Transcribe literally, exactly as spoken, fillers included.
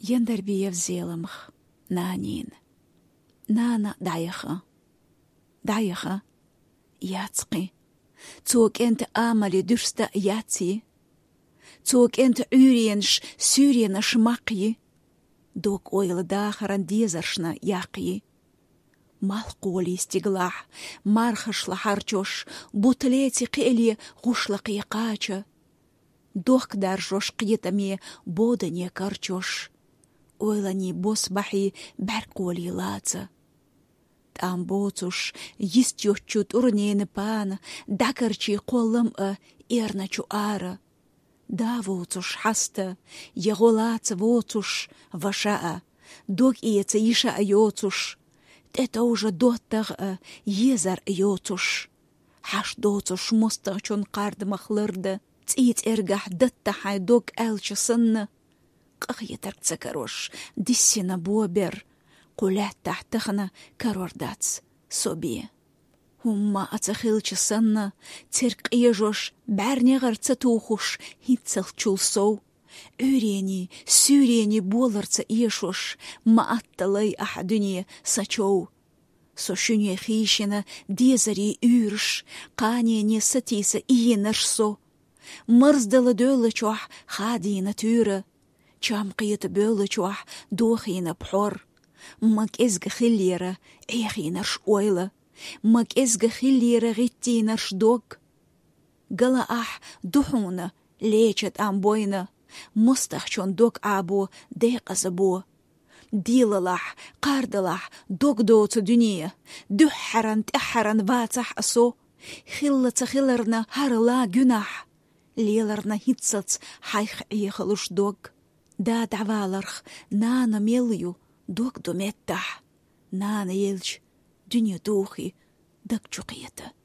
Ендер биев зеламх, нанин. Нана дайха. Дайха. Яцқи. Цук энт амали дурста яци. Цук энт уриенш сюриена шмақи. Док ойл дахаран дезаршна яқи. Малқоли стиглах, мархашла харчош, бутлети қели гушлақи қача. Док даржош қиетами бодане карчош. Ойлани босбахи барқоли лаца. Там боцуш, истёчут урнейны пана, дакарчи қолым а, эрначу ара. Да воцуш хаста, еголаца воцуш, вашаа, док иеца иша айоцуш. Это уже доттаг а, езар айоцуш. Хаш доцуш мустаг чон қардымахлырды, цит эргах даттахай док элчасынны. Қағетарца карош, диссина бобер. Кулят тахтахна карордац соби. Умма ацахилча санна, церк ежош, бәрнеғарца тухуш, хитцал чулсоу. Үрени, сюрени боларца ешош, маатталай ахадуне сачоу. Сошуне хишина, дезари үрш, қане не сатиса иенаршсо. Мырздала дөйлі чуах, хадина тюра. Чам қиеті бөйлі чуах, дохина пхор. Мак эзга хиллера, эхинарш ойла. Мак эзга хиллера гиттинарш дог. Гала ах духуна, лечат амбойна. Мустахчон дог або дейқазабо. Дилалах, қардалах, дог доцу дүния. Духаран тахаран вацах асо. Хиллаца хилларна харла гюнах. Леларна хитсац хайх ехалуш дог. Да даваларх, нана мелью. Док дометтах, нана елч, дюня духи, дак чуқиета.